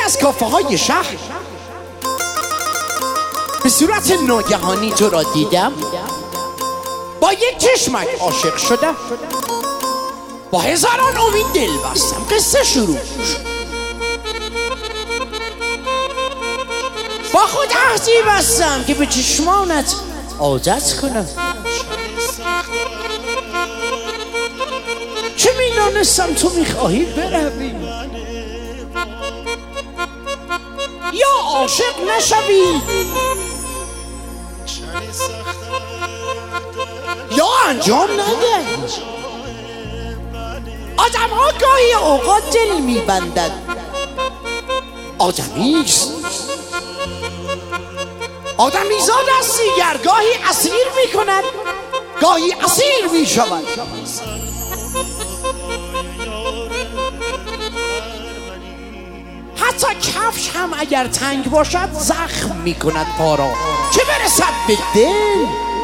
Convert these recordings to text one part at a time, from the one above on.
از کافه های شهر به صورت ناگهانی تو را دیدم، با یک چشمک عاشق شدم، با هزاران امید دل بستم. قصه شروع با خود عهدی بستم که به چشمانت عادت کنم. چه میدانستم تو میخواهی بروی یا عاشق نشوی یا انجام ندهی. آدم ها گاهی اوقات دل میبندد، آدمیست، آدمیزاد است دیگر. گاهی اسیر میکند، گاهی اسیر میشود. حتی کفش هم اگر تنگ باشد زخم میکند پا را، چه برسد به دل.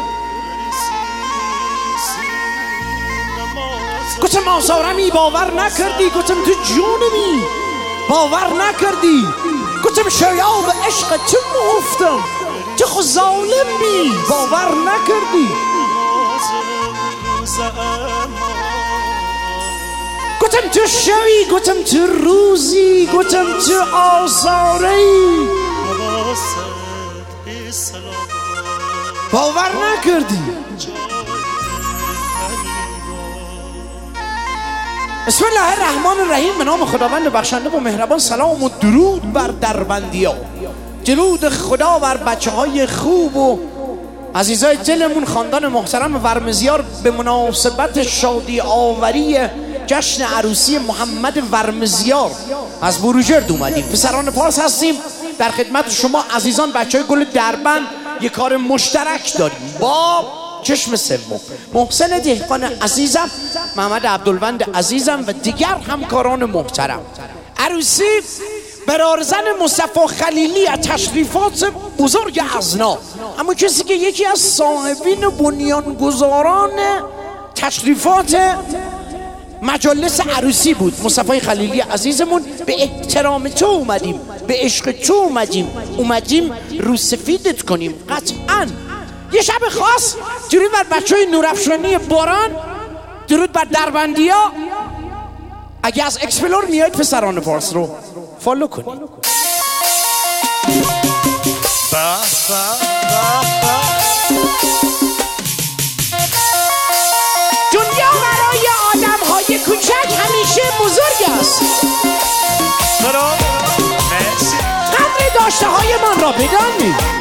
گفتم آزارمی باور نکردی، گفتم تو جونمی باور نکردی، گفتم شیاب عشق تو مفتم، تو خود ظالمی باور نکردی. گفتم تو شوی، گفتم تو روزی، گفتم تو آزاری باور نکردی. بسم الله الرحمن الرحیم. به نام خداوند بخشنده و مهربان. سلام و درود بر دربندیا، درود خدا بر بچه های خوب و عزیزای دلمون. خاندان محترم ورمزیار به مناسبت شادی آوری جشن عروسی محمد ورمزیار از بروجرد اومدیم. پسران پارس هستیم در خدمت شما عزیزان بچه های گل دربند. یک کار مشترک داریم با چشم سوم، محسن دهقان عزیزم، محمد عبدالوند عزیزم و دیگر همکاران محترم. عروسی برارزن مصطفی خلیلی از تشریفات بزرگ ازنا، اما کسی که یکی از صاحبین و بنیانگذاران تشریفات مجالس عروسی بود، مصطفی خلیلی عزیزمون. به احترام تو اومدیم، به عشق تو اومدیم رو سفیدت کنیم. قطعاً یه شب خاص. درود بر بچه های نورافشانی باران، درود بر دربندیا. اگه از اکسپلور میاید پسران پارس رو فالو کنید. دنیا برای آدم های کوچک همیشه بزرگ است. قدر داشته های من را بدانید.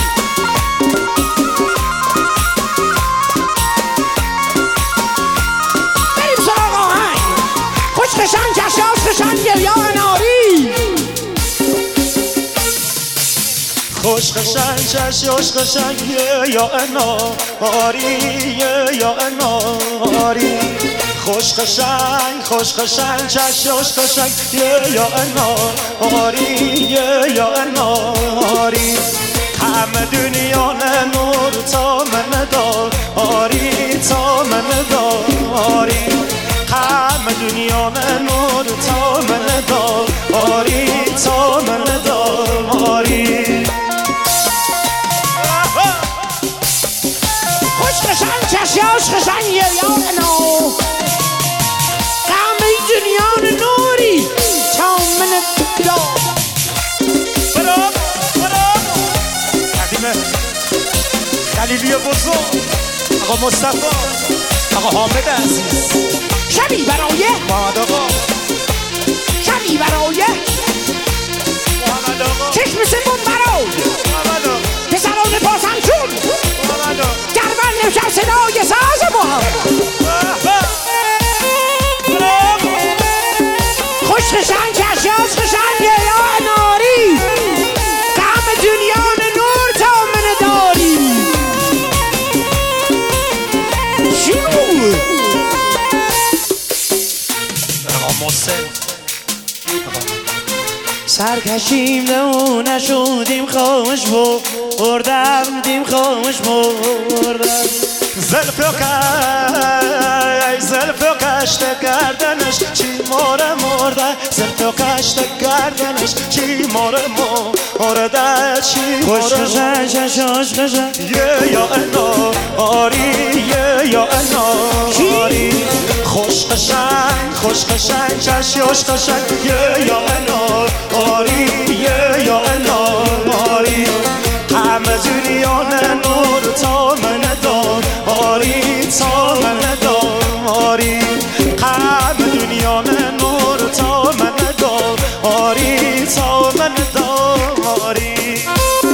خشن چشاش خشن گریا ناری، خوش خشن چشاش خشن گریا ناری، یا ناری. خوش خشن چشاش خشن گریا ناری، یا ناری. همه دنیا نور تا من داری، تا من داری. همه دنیا نور تا من داری، تا من داری. خوش خشن چشاش خشن گریا نو، همه دنیا نوری تا من خلیلی بزرگ، آقا مصطفی، آقا حامد عزیز. شبی برای محمد آقا، شبی برای محمد آقا، چشم سوم برای محمد آقا، پسران پاسم چون محمد آقا. دربند امشب صدای ساز ما. خوش خشن چشاش خشن گریا ناری، غم دنیا نور تا من داری. شنو سرکشیم نمو نشدیم خاموش بردم، دیم خاموش بردم. زلف و کشت گردنش چی ماره مرده زلف و کشت گردنش چی ماره مرده چی ماره یا انا آری یا انا آری خوش قشنگ چشیاش قشنگ یا انا آری یا انا آری همه دنیا نور تا من دار آری تا من دار آری همه دنیا نور تا من دار آری تا من داری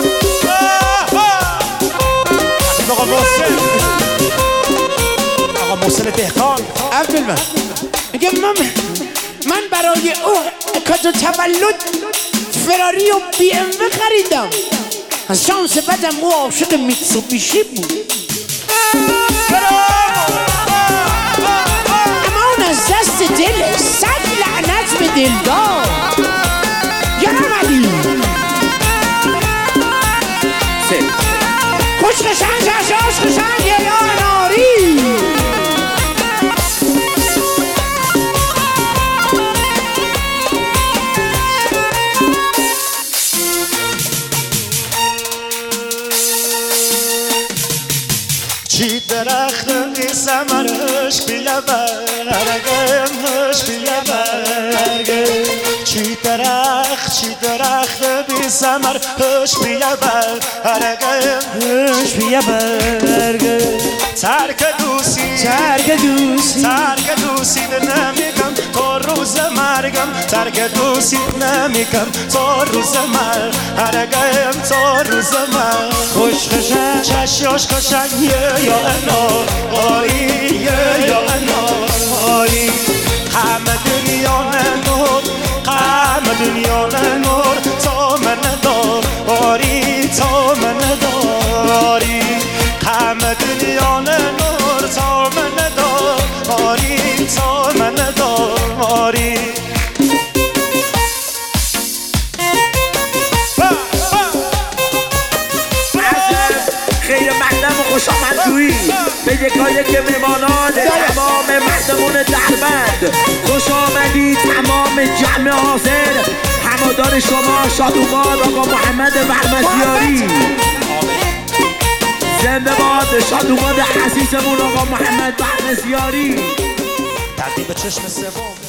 آقا محسن دهقان عبدالمن میگه من برای او کادو تولد فراری و بی ام و خریدم از شانس بدم او عاشق میتسوبیشی بود اما اون از دست دل صد لعنت به دلدار یارم علی خوش قشنگ شاش قشنگ یا ناری چی درخت بی ثمرش بی برگمش بی برگه چی درخت بی ثمرش بی برگمش بی برگه ترک دوستی نمیگم تا روز مرگم ترک دوستی نمیگم تا روز مرگم تا روز مرگ خوش قشنگ چشیاش قشنگ یا انا آری یا انا آری همه دنیا نور تا من دار آری تا من داری همه دنیا نور تا من دار آری تا من داری خیلی مقدم و خوش آمدجویی به یکایی که میمانان تمام مردمون دربند خوش آمدید تمام جمع حاضر همادار شما شادومان آقا محمد برمسیاری زنده باد شادومان عزیزمون آقا محمد برمسیاری ترتیب چشم سوم